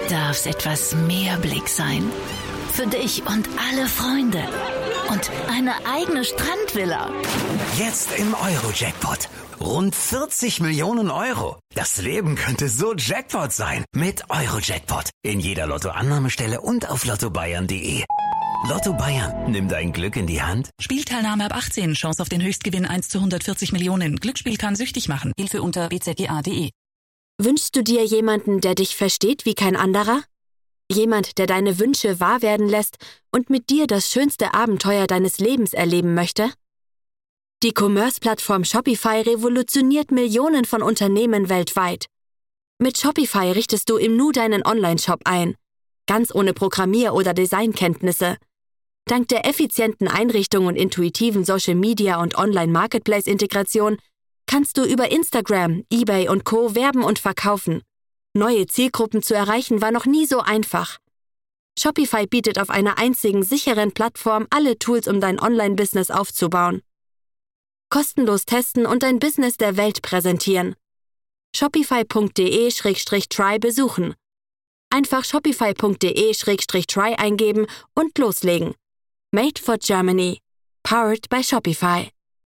darf's etwas mehr Blick sein. Für dich und alle Freunde. Und eine eigene Strandvilla. Jetzt im Euro-Jackpot. Rund 40 Millionen Euro. Das Leben könnte so Jackpot sein. Mit Euro-Jackpot. In jeder Lottoannahmestelle und auf lottobayern.de. Lotto Bayern, nimm dein Glück in die Hand. Spielteilnahme ab 18, Chance auf den Höchstgewinn 1 zu 140 Millionen. Glücksspiel kann süchtig machen. Hilfe unter bzga.de. Wünschst du dir jemanden, der dich versteht wie kein anderer? Jemand, der deine Wünsche wahr werden lässt und mit dir das schönste Abenteuer deines Lebens erleben möchte? Die Commerce-Plattform Shopify revolutioniert Millionen von Unternehmen weltweit. Mit Shopify richtest du im Nu deinen Online-Shop ein. Ganz ohne Programmier- oder Designkenntnisse. Dank der effizienten Einrichtung und intuitiven Social-Media- und Online-Marketplace-Integration kannst du über Instagram, eBay und Co. werben und verkaufen. Neue Zielgruppen zu erreichen war noch nie so einfach. Shopify bietet auf einer einzigen sicheren Plattform alle Tools, um dein Online-Business aufzubauen. Kostenlos testen und dein Business der Welt präsentieren. Shopify.de/try besuchen. Einfach shopify.de/try eingeben und loslegen. Made for Germany. Powered by Shopify.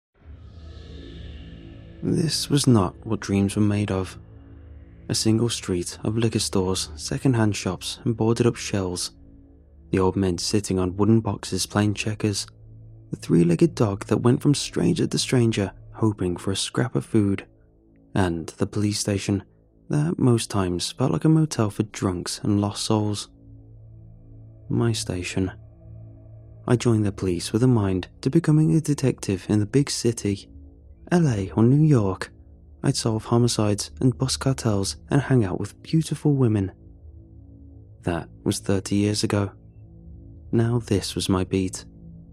This was not what dreams were made of. A single street of liquor stores, second-hand shops and boarded-up shells. The old men sitting on wooden boxes playing checkers. The three-legged dog that went from stranger to stranger hoping for a scrap of food. And the police station that most times felt like a motel for drunks and lost souls. My station. I joined the police with a mind to becoming a detective in the big city. LA or New York. I'd solve homicides and bust cartels and hang out with beautiful women. That was 30 years ago. Now this was my beat.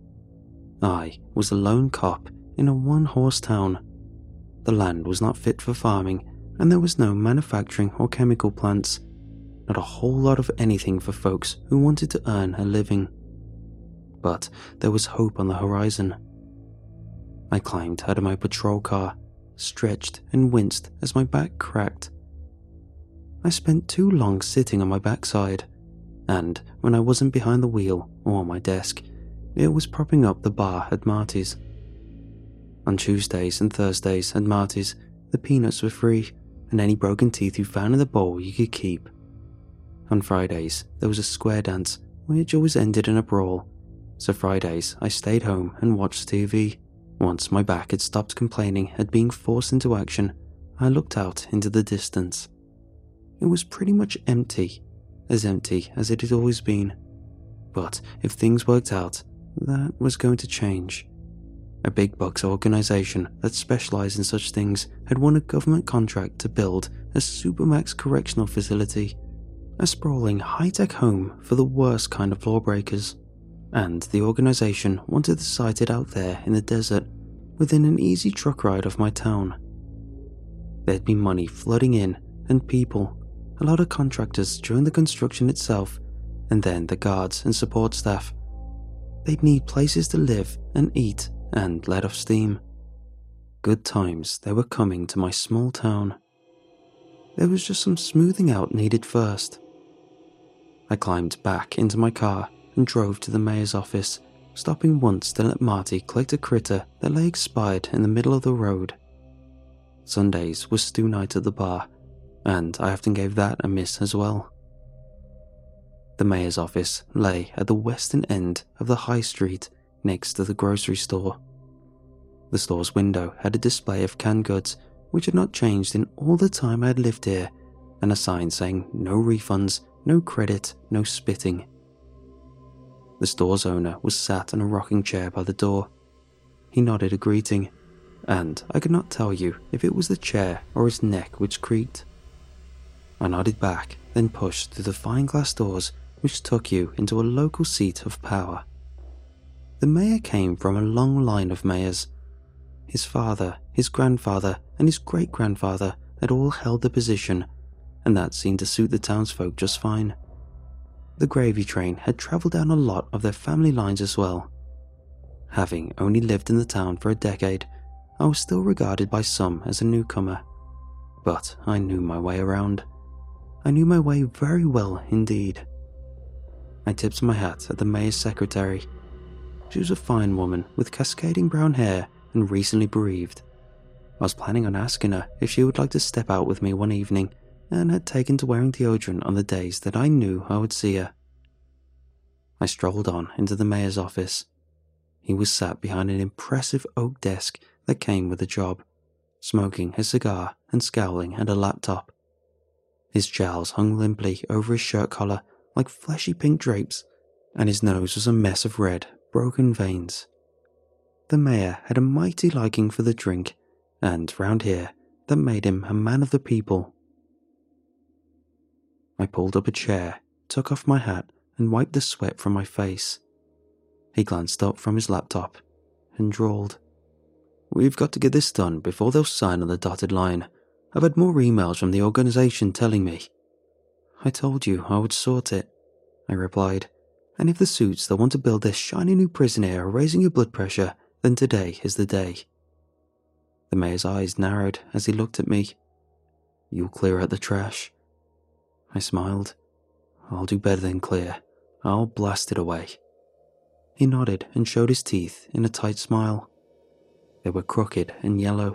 I was a lone cop in a one-horse town. The land was not fit for farming, and there was no manufacturing or chemical plants. Not a whole lot of anything for folks who wanted to earn a living. But there was hope on the horizon. I climbed out of my patrol car, stretched and winced as my back cracked. I spent too long sitting on my backside, and when I wasn't behind the wheel or on my desk, it was propping up the bar at Marty's. On Tuesdays and Thursdays at Marty's, the peanuts were free, and any broken teeth you found in the bowl you could keep. On Fridays, there was a square dance, which always ended in a brawl, so Fridays I stayed home and watched TV. Once my back had stopped complaining at being forced into action, I looked out into the distance. It was pretty much empty as it had always been. But if things worked out, that was going to change. A big bucks organisation that specialised in such things had won a government contract to build a supermax correctional facility, a sprawling high-tech home for the worst kind of lawbreakers. And the organisation wanted to site it out there in the desert, within an easy truck ride of my town. There'd be money flooding in, and people, a lot of contractors during the construction itself, and then the guards and support staff. They'd need places to live and eat and let off steam. Good times, they were coming to my small town. There was just some smoothing out needed first. I climbed back into my car and drove to the mayor's office, stopping once to let Marty collect a critter that lay expired in the middle of the road. Sundays was stew night at the bar, and I often gave that a miss as well. The mayor's office lay at the western end of the high street next to the grocery store. The store's window had a display of canned goods which had not changed in all the time I had lived here, and a sign saying no refunds, no credit, no spitting. The store's owner was sat on a rocking chair by the door. He nodded a greeting, and I could not tell you if it was the chair or his neck which creaked. I nodded back, then pushed through the fine glass doors which took you into a local seat of power. The mayor came from a long line of mayors. His father, his grandfather, and his great-grandfather had all held the position, and that seemed to suit the townsfolk just fine. The gravy train had travelled down a lot of their family lines as well. Having only lived in the town for a decade, I was still regarded by some as a newcomer. But I knew my way around. I knew my way very well indeed. I tipped my hat at the mayor's secretary. She was a fine woman with cascading brown hair and recently bereaved. I was planning on asking her if she would like to step out with me one evening, and had taken to wearing deodorant on the days that I knew I would see her. I strolled on into the mayor's office. He was sat behind an impressive oak desk that came with the job, smoking a cigar and scowling at a laptop. His jowls hung limply over his shirt collar like fleshy pink drapes, and his nose was a mess of red, broken veins. The mayor had a mighty liking for the drink, and round here, that made him a man of the people. I pulled up a chair, took off my hat, and wiped the sweat from my face. He glanced up from his laptop and drawled, "We've got to get this done before they'll sign on the dotted line. I've had more emails from the organization telling me." "I told you I would sort it," I replied, "and if the suits that want to build this shiny new prison here are raising your blood pressure, then today is the day." The mayor's eyes narrowed as he looked at me. "You'll clear out the trash?" I smiled. "I'll do better than clear. I'll blast it away." He nodded and showed his teeth in a tight smile. They were crooked and yellow.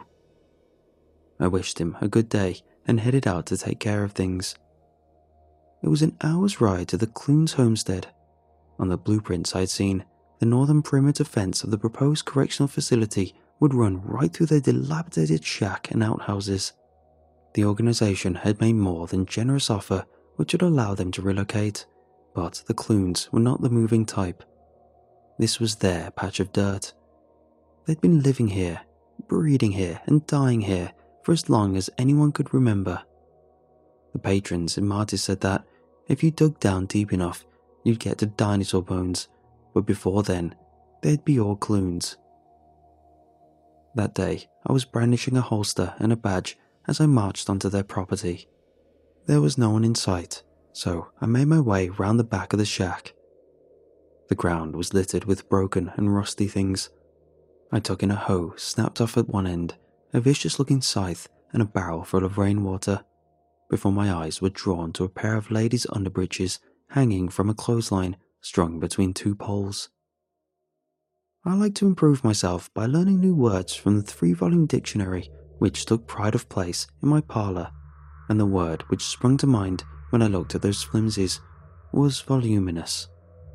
I wished him a good day and headed out to take care of things. It was an hour's ride to the Clunes homestead. On the blueprints I had seen, the northern perimeter fence of the proposed correctional facility would run right through their dilapidated shack and outhouses. The organization had made more than generous offer which would allow them to relocate, but the Clunes were not the moving type. This was their patch of dirt. They'd been living here, breeding here, and dying here for as long as anyone could remember. The patrons in Marty said that if you dug down deep enough, you'd get to dinosaur bones, but before then, they'd be all Clunes. That day, I was brandishing a holster and a badge as I marched onto their property. There was no one in sight, so I made my way round the back of the shack. The ground was littered with broken and rusty things. I took in a hoe snapped off at one end, a vicious-looking scythe, and a barrel full of rainwater, before my eyes were drawn to a pair of ladies' underbreeches hanging from a clothesline strung between two poles. I like to improve myself by learning new words from the 3-volume dictionary which took pride of place in my parlour, and the word which sprung to mind when I looked at those flimsies was voluminous.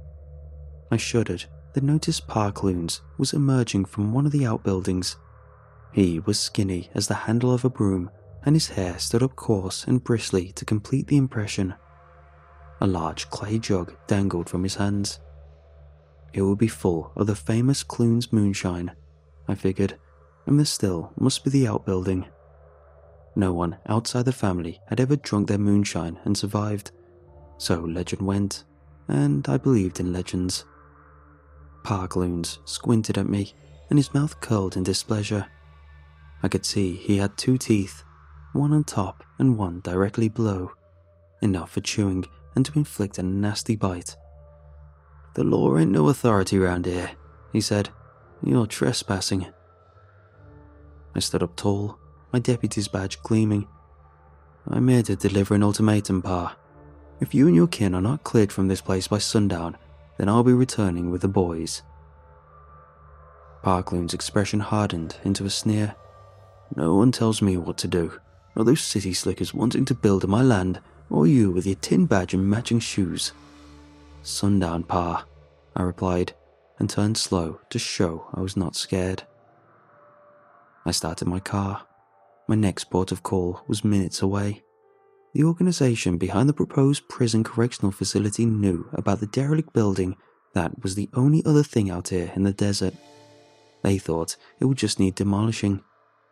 I shuddered then noticed Pa Clunes was emerging from one of the outbuildings. He was skinny as the handle of a broom, and his hair stood up coarse and bristly to complete the impression. A large clay jug dangled from his hands. It would be full of the famous Clunes moonshine, I figured, and the still must be the outbuilding. No one outside the family had ever drunk their moonshine and survived, so legend went, and I believed in legends. Pa Clunes squinted at me, and his mouth curled in displeasure. I could see he had 2 teeth, one on top and one directly below, enough for chewing and to inflict a nasty bite. "The law ain't no authority round here," he said. "You're trespassing." I stood up tall, my deputy's badge gleaming. "I'm here to deliver an ultimatum, Pa. If you and your kin are not cleared from this place by sundown, then I'll be returning with the boys." Pa Clunes' expression hardened into a sneer. "No one tells me what to do. Not those city slickers wanting to build on my land, or you with your tin badge and matching shoes." "Sundown, Pa," I replied, and turned slow to show I was not scared. I started my car. My next port of call was minutes away. The organization behind the proposed prison correctional facility knew about the derelict building that was the only other thing out here in the desert. They thought it would just need demolishing.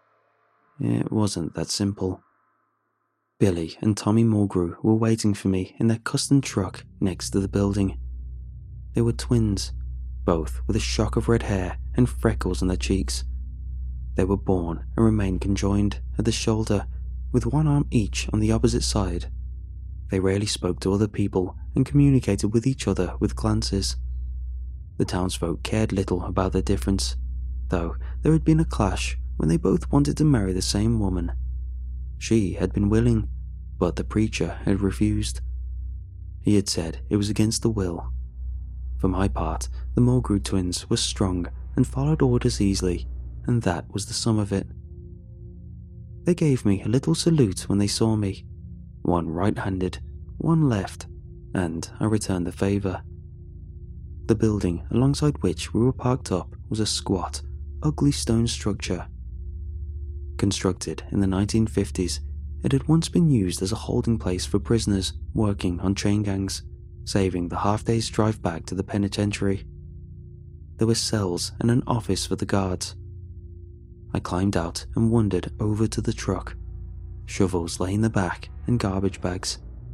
It wasn't that simple. Billy and Tommy Mulgrew were waiting for me in their custom truck next to the building. They were twins, both with a shock of red hair and freckles on their cheeks. They were born and remained conjoined at the shoulder, with one arm each on the opposite side. They rarely spoke to other people and communicated with each other with glances. The townsfolk cared little about their difference, though there had been a clash when they both wanted to marry the same woman. She had been willing, but the preacher had refused. He had said it was against the will. For my part, the Mulgrew twins were strong and followed orders easily, and that was the sum of it. They gave me a little salute when they saw me, one right-handed, one left, and I returned the favour. The building alongside which we were parked up was a squat, ugly stone structure. Constructed in the 1950s, it had once been used as a holding place for prisoners working on chain gangs, saving the half-day's drive back to the penitentiary. There were cells and an office for the guards. I climbed out and wandered over to the truck. Shovels lay in the back and garbage bags.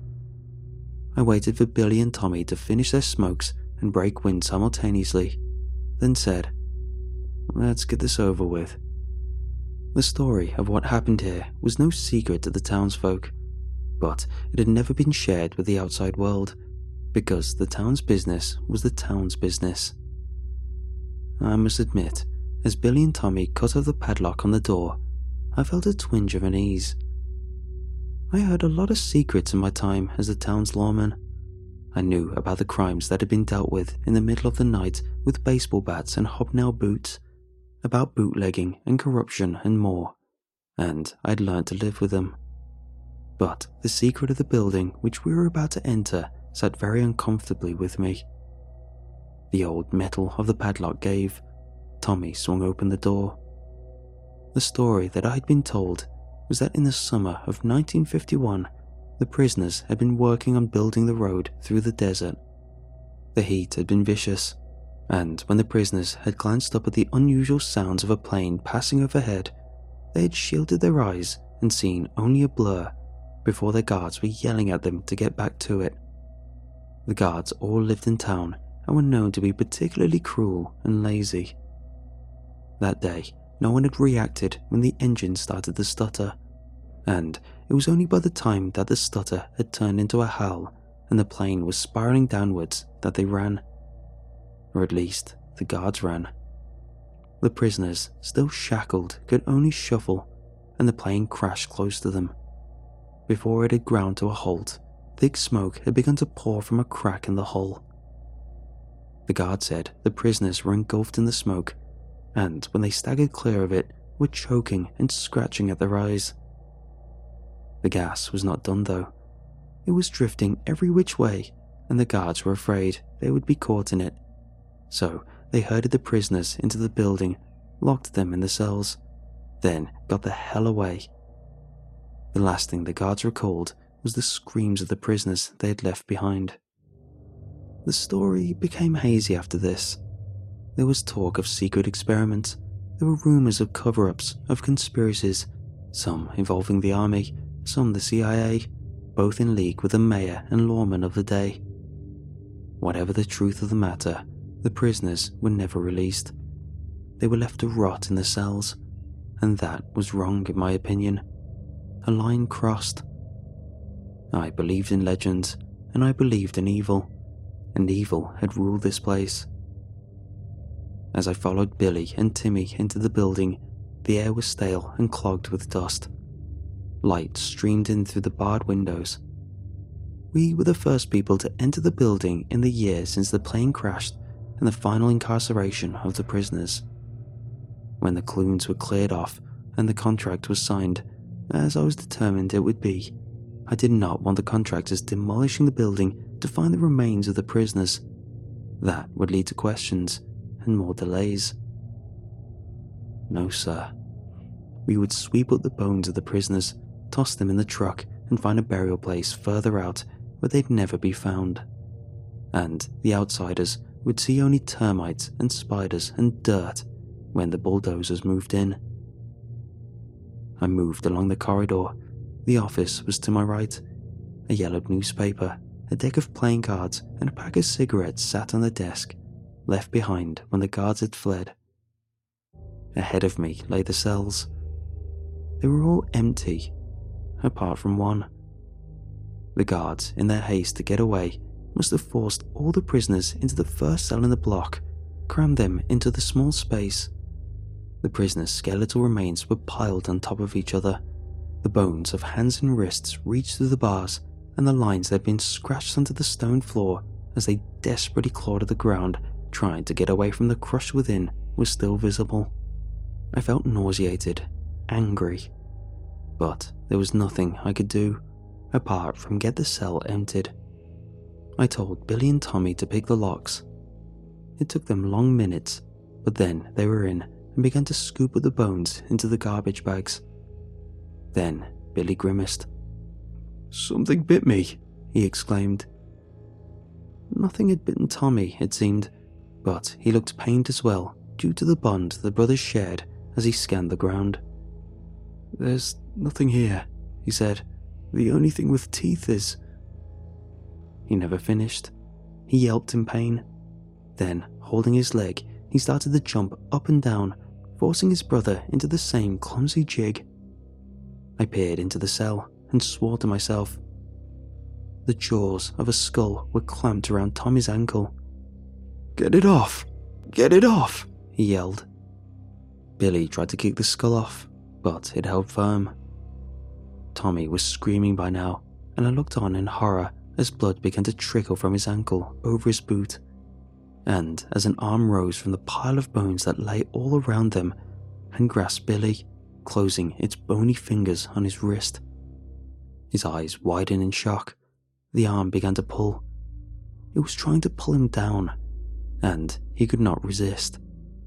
I waited for Billy and Tommy to finish their smokes and break wind simultaneously, then said, "Let's get this over with." The story of what happened here was no secret to the townsfolk, but it had never been shared with the outside world, because the town's business was the town's business. I must admit, as Billy and Tommy cut off the padlock on the door, I felt a twinge of unease. I heard a lot of secrets in my time as the town's lawman. I knew about the crimes that had been dealt with in the middle of the night with baseball bats and hobnail boots, about bootlegging and corruption and more, and I'd learned to live with them. But the secret of the building which we were about to enter sat very uncomfortably with me. The old metal of the padlock gave. Tommy swung open the door. The story that I had been told was that in the summer of 1951, the prisoners had been working on building the road through the desert. The heat had been vicious, and when the prisoners had glanced up at the unusual sounds of a plane passing overhead, they had shielded their eyes and seen only a blur before their guards were yelling at them to get back to it. The guards all lived in town and were known to be particularly cruel and lazy. That day, no one had reacted when the engine started to stutter, and it was only by the time that the stutter had turned into a howl and the plane was spiraling downwards that they ran. Or at least, the guards ran. The prisoners, still shackled, could only shuffle, and the plane crashed close to them. Before it had ground to a halt, thick smoke had begun to pour from a crack in the hull. The guard said the prisoners were engulfed in the smoke, and when they staggered clear of it, were choking and scratching at their eyes. The gas was not done though. It was drifting every which way, and the guards were afraid they would be caught in it. So they herded the prisoners into the building, locked them in the cells, then got the hell away. The last thing the guards recalled was the screams of the prisoners they had left behind. The story became hazy after this. There was talk of secret experiments. There were rumors of cover-ups, of conspiracies, some involving the army, some the CIA, both in league with the mayor and lawmen of the day. Whatever the truth of the matter, the prisoners were never released. They were left to rot in the cells, and that was wrong in my opinion. A line crossed. I believed in legends, and I believed in evil, and evil had ruled this place. As I followed Billy and Timmy into the building, the air was stale and clogged with dust. Light streamed in through the barred windows. We were the first people to enter the building in the year since the plane crashed and the final incarceration of the prisoners. When the clunes were cleared off and the contract was signed, as I was determined it would be, I did not want the contractors demolishing the building to find the remains of the prisoners. That would lead to questions and more delays. No, sir. We would sweep up the bones of the prisoners, toss them in the truck, and find a burial place further out where they'd never be found. And the outsiders would see only termites and spiders and dirt when the bulldozers moved in. I moved along the corridor. The office was to my right. A yellowed newspaper, a deck of playing cards, and a pack of cigarettes sat on the desk, left behind when the guards had fled. Ahead of me lay the cells. They were all empty, apart from one. The guards, in their haste to get away, must have forced all the prisoners into the first cell in the block, crammed them into the small space. The prisoners' skeletal remains were piled on top of each other, The bones of hands and wrists reached through the bars, and the lines that had been scratched onto the stone floor as they desperately clawed at the ground, trying to get away from the crush within, was still visible. I felt nauseated, angry, but there was nothing I could do apart from get the cell emptied. I told Billy and Tommy to pick the locks. It took them long minutes, but then they were in and began to scoop up the bones into the garbage bags. Then Billy grimaced. "Something bit me," he exclaimed. Nothing had bitten Tommy, it seemed, but he looked pained as well due to the bond the brothers shared as he scanned the ground. "There's nothing here," he said. "The only thing with teeth is—" He never finished. He yelped in pain. Then, holding his leg, he started to jump up and down, forcing his brother into the same clumsy jig. I peered into the cell and swore to myself. The jaws of a skull were clamped around Tommy's ankle. "Get it off! Get it off!" he yelled. Billy tried to kick the skull off, but it held firm. Tommy was screaming by now, and I looked on in horror as blood began to trickle from his ankle over his boot, and as an arm rose from the pile of bones that lay all around them and grasped Billy, closing its bony fingers on his wrist. His eyes widened in shock. The arm began to pull. It was trying to pull him down, and he could not resist.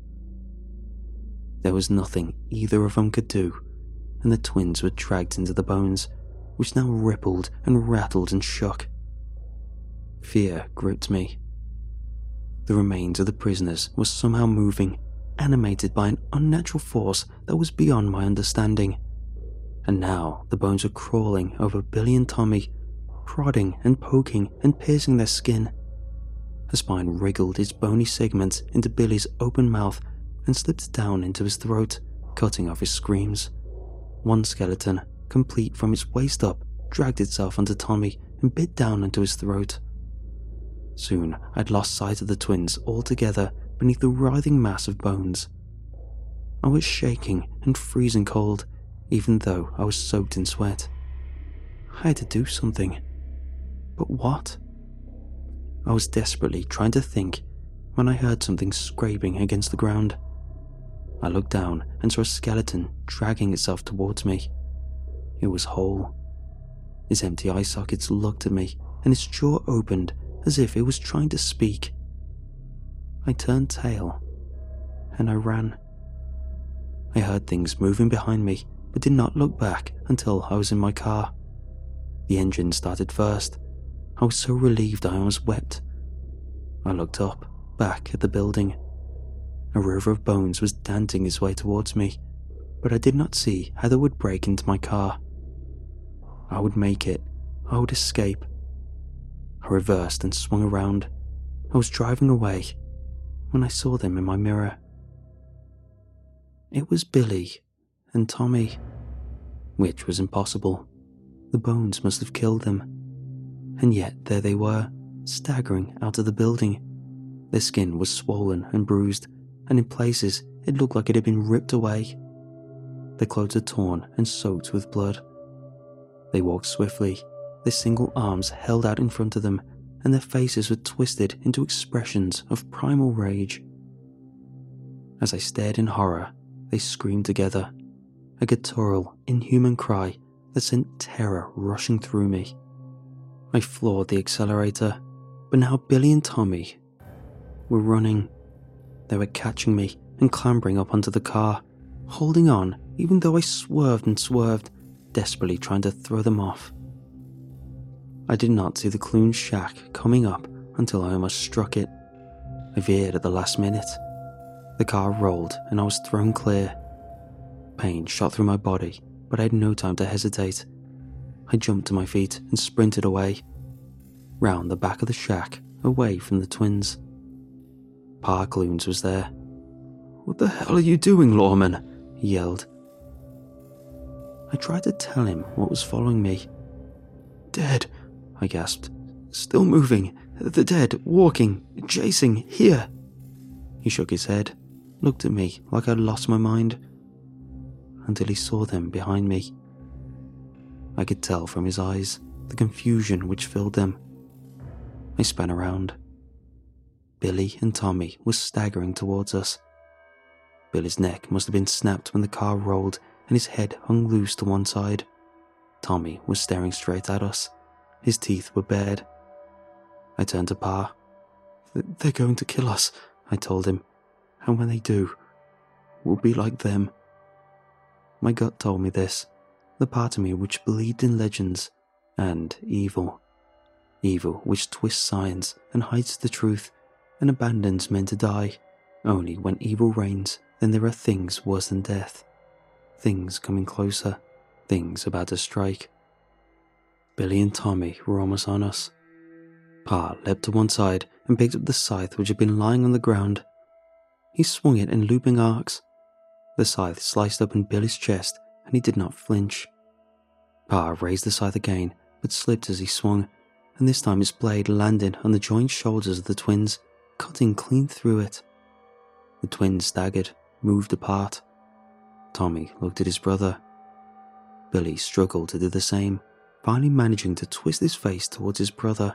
There was nothing either of them could do, and the twins were dragged into the bones, which now rippled and rattled and shook. Fear gripped me. The remains of the prisoners were somehow moving, animated by an unnatural force that was beyond my understanding. And now the bones were crawling over Billy and Tommy, prodding and poking and piercing their skin. A spine wriggled its bony segments into Billy's open mouth and slipped down into his throat, cutting off his screams. One skeleton, complete from its waist up, dragged itself onto Tommy and bit down into his throat. Soon I'd lost sight of the twins altogether beneath the writhing mass of bones. I was shaking and freezing cold, even though I was soaked in sweat. I had to do something. But what? I was desperately trying to think when I heard something scraping against the ground. I looked down and saw a skeleton dragging itself towards me. It was whole. Its empty eye sockets looked at me, and its jaw opened as if it was trying to speak. I turned tail, and I ran. I heard things moving behind me, but did not look back until I was in my car. The engine started first. I was so relieved I almost wept. I looked up, back at the building. A river of bones was dancing its way towards me, but I did not see how they would break into my car. I would make it. I would escape. I reversed and swung around. I was driving away when I saw them in my mirror. It was Billy and Tommy, which was impossible. The bones must have killed them. And yet there they were, staggering out of the building. Their skin was swollen and bruised, and in places it looked like it had been ripped away. Their clothes were torn and soaked with blood. They walked swiftly, their single arms held out in front of them, and their faces were twisted into expressions of primal rage. As I stared in horror, they screamed together, a guttural, inhuman cry that sent terror rushing through me. I floored the accelerator, but now Billy and Tommy were running. They were catching me and clambering up onto the car, holding on even though I swerved and swerved, desperately trying to throw them off. I did not see the Clune shack coming up until I almost struck it. I veered at the last minute. The car rolled and I was thrown clear. Pain shot through my body, but I had no time to hesitate. I jumped to my feet and sprinted away, round the back of the shack, away from the twins. Pa Clunes was there. "What the hell are you doing, lawman?" he yelled. I tried to tell him what was following me. "Dead," I gasped. "Still moving. The dead, walking, chasing, here." He shook his head, looked at me like I'd lost my mind, until he saw them behind me. I could tell from his eyes the confusion which filled them. I span around. Billy and Tommy were staggering towards us. Billy's neck must have been snapped when the car rolled and his head hung loose to one side. Tommy was staring straight at us. His teeth were bared. I turned to Pa. "They're going to kill us," I told him. "And when they do, we'll be like them." My gut told me this, the part of me which believed in legends and evil. Evil which twists science and hides the truth and abandons men to die. Only when evil reigns, then there are things worse than death. Things coming closer, things about to strike. Billy and Tommy were almost on us. Pa leapt to one side and picked up the scythe which had been lying on the ground. He swung it in looping arcs. The scythe sliced open Billy's chest and he did not flinch. Pa raised the scythe again, but slipped as he swung, and this time its blade landed on the joined shoulders of the twins, cutting clean through it. The twins staggered, moved apart. Tommy looked at his brother. Billy struggled to do the same, finally managing to twist his face towards his brother.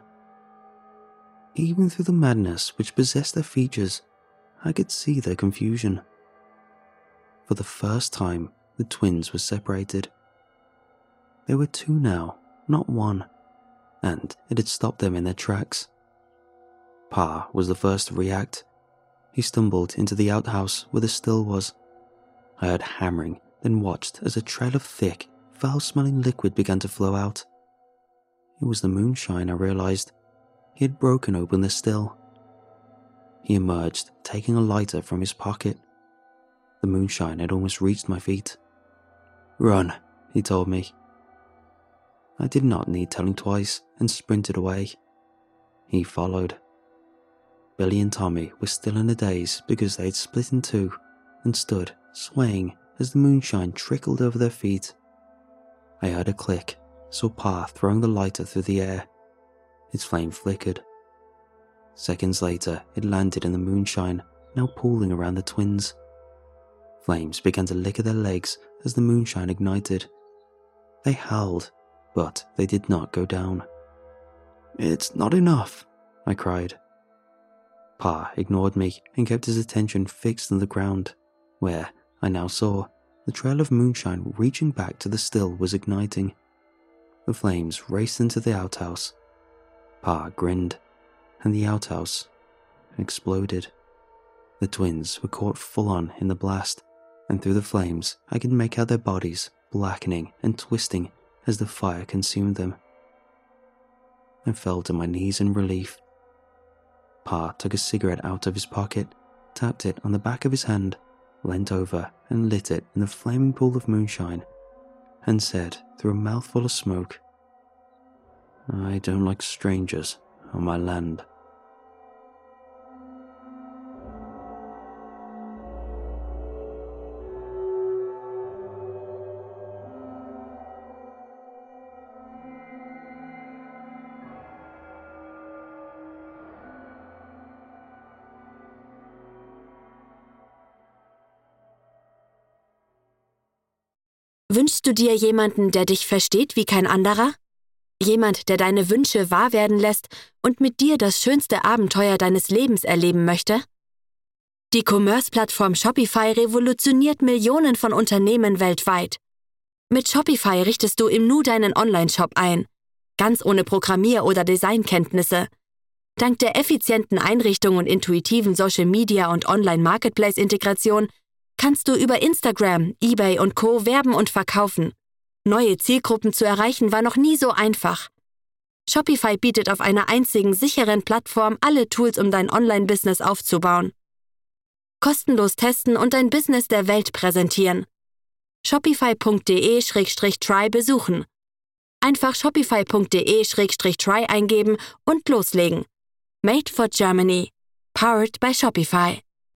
Even through the madness which possessed their features, I could see their confusion. For the first time, the twins were separated. There were two now, not one, and it had stopped them in their tracks. Pa was the first to react. He stumbled into the outhouse where the still was. I heard hammering, then watched as a trail of thick, foul-smelling liquid began to flow out. It was the moonshine, I realized. He had broken open the still. He emerged, taking a lighter from his pocket. The moonshine had almost reached my feet. "Run," he told me. I did not need telling twice and sprinted away. He followed. Billy and Tommy were still in a daze because they had split in two and stood, swaying as the moonshine trickled over their feet. I heard a click, saw Pa throwing the lighter through the air. Its flame flickered. Seconds later, it landed in the moonshine, now pooling around the twins. Flames began to lick at their legs as the moonshine ignited. They howled, but they did not go down. "It's not enough," I cried. Pa ignored me and kept his attention fixed on the ground, where, I now saw, the trail of moonshine reaching back to the still was igniting. The flames raced into the outhouse. Pa grinned, and the outhouse exploded. The twins were caught full on in the blast, and through the flames I could make out their bodies blackening and twisting as the fire consumed them. I fell to my knees in relief. Pa took a cigarette out of his pocket, tapped it on the back of his hand, leant over and lit it in the flaming pool of moonshine, and said through a mouthful of smoke, "I don't like strangers on my land." Wünschst du dir jemanden, der dich versteht wie kein anderer? Jemand, der deine Wünsche wahr werden lässt und mit dir das schönste Abenteuer deines Lebens erleben möchte? Die Commerce-Plattform Shopify revolutioniert Millionen von Unternehmen weltweit. Mit Shopify richtest du im Nu deinen Online-Shop ein, ganz ohne Programmier- oder Designkenntnisse. Dank der effizienten Einrichtung und intuitiven Social-Media- und Online-Marketplace-Integration kannst du über Instagram, eBay und Co. werben und verkaufen. Neue Zielgruppen zu erreichen war noch nie so einfach. Shopify bietet auf einer einzigen sicheren Plattform alle Tools, um dein Online-Business aufzubauen. Kostenlos testen und dein Business der Welt präsentieren. Shopify.de/try besuchen. Einfach shopify.de/try eingeben und loslegen. Made for Germany. Powered by Shopify.